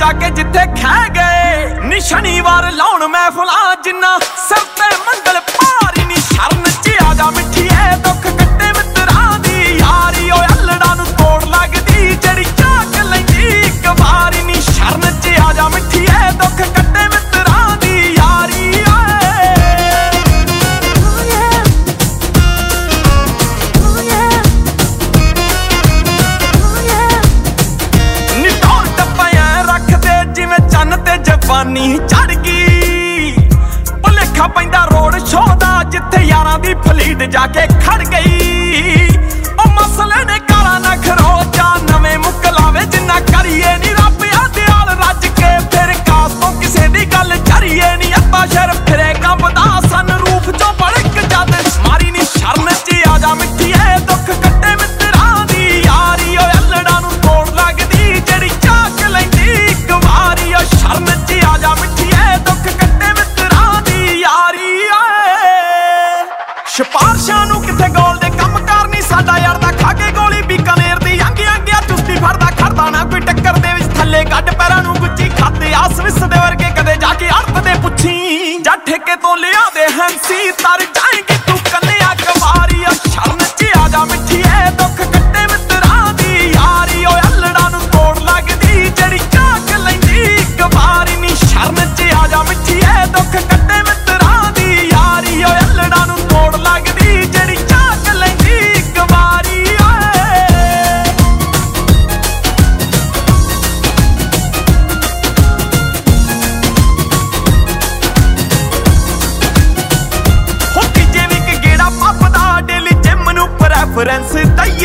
जाके जिथे खै गए नी शनिवार लाउण महफिलां जिन्ना सिर ते मंगल भारी नी शरण च आजा मिठिए दुख कट्टे मित्रां दी यारी ओ अल्लड़ा नूं तोड़ लगदी जड़ी झाक लैंदी इक वारी नी शरण च आजा मिठिए दुख कट्टे मित्रां दी यारी जवानी चढ़ गई भुलेखा पैंदा रोड शो दा जिथे यारां दी फलीट जाके खड़ गई ओ मसले ने काला ना खरोचा नवें मुकलावे जिन्ना करिए नी रब दयाल रज के फिर कास तो किसे दी गल चरिए नी अब्बा शर फिरे कंबदा सन रूप चो बड़क जद मारी नी शरण च आजा मिठिए दुख कट्टे मित्रां दी यारी ओ अल्लड़ा नूं तोड़ लगदी जड़ी झाक लैंदी इक वारी ओ शरण च आजा मिठिए दुख कट्टे मित्रां दी यारी सिफारशां नूं किथे गोल दे कम करनी साडा यार दा खा के गोली बीकानेर दी अंगे अंगे चुस्ती फड़दा खड़दा ना कोई टक्कर दे विच थल्ले गड्ड पैरां नूं गुच्ची खाते आस विस दे वर्गे कदे जाके अड़त दे पुछी जा ठेके तो लिया दे हंसी तर जाएंगे तू कन्या कवारी ओ शरण च आजा मिठिए दुख कट्टे मित्रां दी यारी ओ अल्लड़ा नूं तोड़ लगदी जड़ी झाक लैंदी इक वारी नी शरण च आजा मिठिए दुख कट्टे मित्रां दी यारी ओ अल्लड़ा नूं तोड़ लगदी जड़ी झाक लैंदी इक वारी हो तੀਜੇ ਵੀ ਇੱਕ ਗੇੜਾ ਪੱਪਦਾ ਡੇਲੀ ਜਿਮ ਨੂੰ ਪ੍ਰੈਫਰੈਂਸ ਦਈ